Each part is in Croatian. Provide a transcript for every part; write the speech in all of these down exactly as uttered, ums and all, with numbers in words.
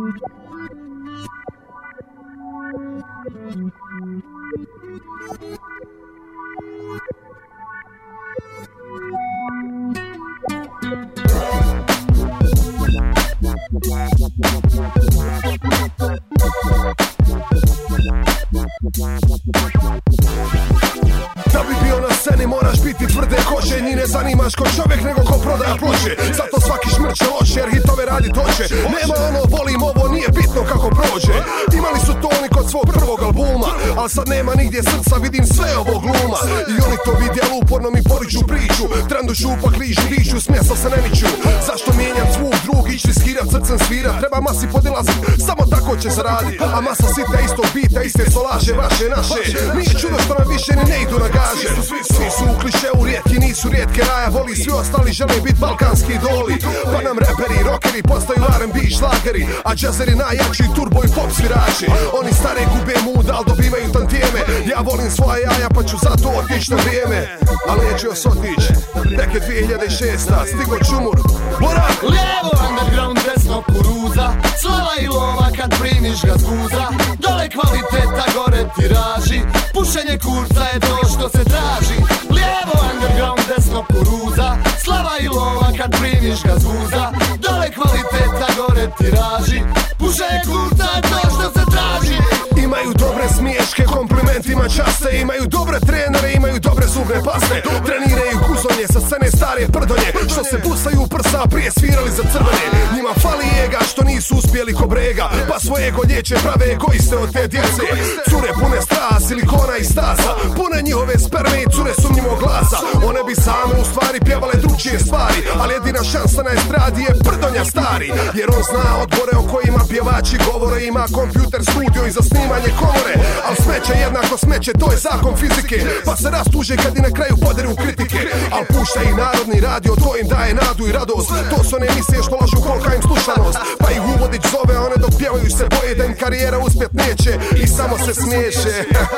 Da bi bio na sceni moraš biti tvrde kože. Njih ne zanimaš ko čovjek nego ko prodaja ploče. Zato svaki šmrće loše jer hitove radi doće. Nema ono volim ovo, nije bitno kako prođe. Imali su to oni kod svog prvog albuma, al sad nema nigdje srca, vidim sve ovo gluma. I oni to vide, al uporno mi poriču priču. Trendu šupa, križu, diču, smjesa se ne miču. Zašto mijenjat zvuk drug, ić riskirat, srcem svirat. Treba masi podilazit, samo tako će se radit. A masa sita istog bita, iste solaže, vaše, naše. Nije čudo što nam više ni ne idu na gaže. Svi su u klišeu rijetki, nisu rijetke raja voli. Svi ostali žele bit balkanski idoli. Pa nam reperi, rockeri postaju R and B šlageri, a jazzeri najjači turbo i pop svirači. Oni stare gube muda, al dobivaju tantijeme. Ja volim svoja jaja pa ću zato otić na vrijeme. Ali neću još otić, neke dvije hiljade šesta stigo čumur. Bora! Lijevo underground, desno kuruza, slava i lova kad primiš ga zguza. Dole kvaliteta, gore tiraži, pušenje kurca je to što se traži. Lijevo underground, desno kuruza, slava i lova kad primiš ga zguza. Dole kvaliteta, gore tiraži, pušenje kurca je to što se traži. Imaju dobre smiješke, komplimentima časte. Imaju dobre trenere, imaju dobre zubne paste. Treniraju kuzonje sa scene stare prdonje, što se busaju u prsa, prije svirali za crvene. Njima fali ega što nisu uspjeli ko brega, pa svoje ego liječe prave egoiste od te djece. Cure pune straha, silikona i stasa, pune njihove sperme i cure sumnjivog glasa. One bi same u stvari pjevale drugčije stvari, ali jedina šansa na estradi je prdonja stari. Jer on zna odbore o kojima pjevači govore. Ima kompjuter, studio i za snimanje komore. Al smeće jednako smeće, to je zakon fizike. Pa se rastuže kad i na kraju poderu kritike. Al pušta i narodni radio, to im daje nadu i radost. To su one emisije što lažu kolika im slušanost. Pa ih uvodić zove, one dok pjevaju se boje da im karijera uspjet neće. I samo se smiješe.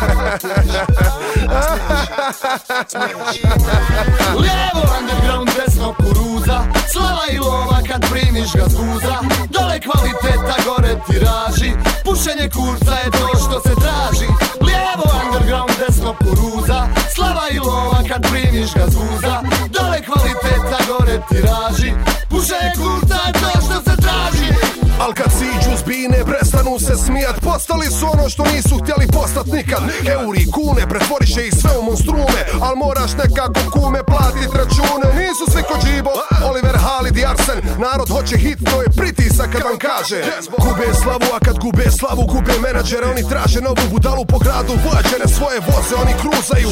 Lijevo underground, desno kuruza, slava i lova kad primiš ga zguza. Dole kvaliteta, gore tiraži, pušenje kurca je to što se traži. Lijevo underground, desno kuruza, slava i lova kad primiš ga zguza. Dole kvaliteta, gore tiraži, pušenje kurca je to što se traži. Al kad siđu zbine, prestanu se smijat. Postali su ono što nisu htjeli postat nikad. Euri i kune, pretvoriše ih sve u monstrume. Al moraš nekako kume platit račune. Nisu svi ko Džibo, Oliver, Halid i Arsen. Narod hoće hit, to je pritisak kad vam kaže. Gube slavu, a kad gube slavu, gube menadžere. Oni traže novu budalu po gradu, vojađene svoje voze, oni kruzaju.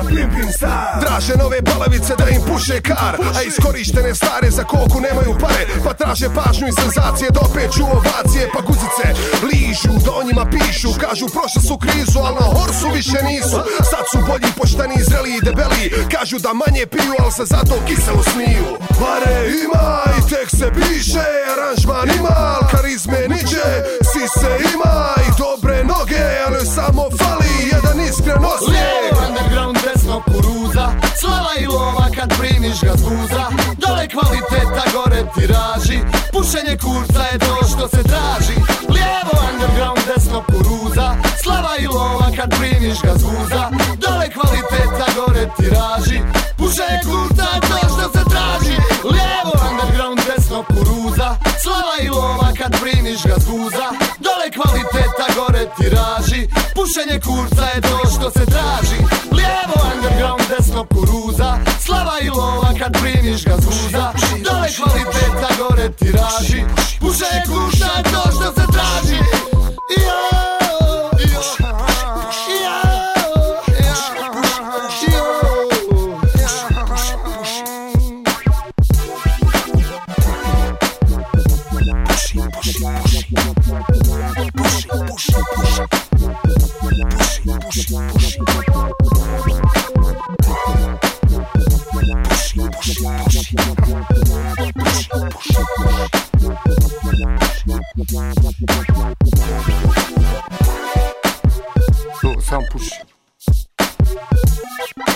Traže nove balavice da im puše kar, a iskorištene stare za koku nemaju pare. Pa traže pažnju i senzacije, da opet ču ovacije. Pa guzice ližu, da o njima pišu. Kažu prošli su krizu, al na horsu više nisu. Sad su bolji, pošteni, zreli i debeli. Kažu da manje piju, al se zato kiselo smiju. Pare ima i tek se piše, aranžman ima, al karizme niđe. Sise ima i dobre noge, ali samo fali jedan iskren osmijeh. Lijevo underground, desno kuruza, slava i lova kad primiš ga zguza. Dole kvaliteta, gore tiraži, pušenje kurca je to što se traži. Lijevo underground, desno kuruza, slava i lova kad primiš ga zguza. Dole kvaliteta, gore tiraži, pušenje kurca je to što se traži. Lijevo underground, desno kuruza, slava i lova kad primiš ga zguza. Dole kvaliteta, gore tiraži, pušenje kurca je to što se traži. Lijevo underground, desno kuruza, slava i lova kad primiš ga zguza. Dole kvaliteta, gore tiraži, pušenje kurca je to što se traži. Sam puši.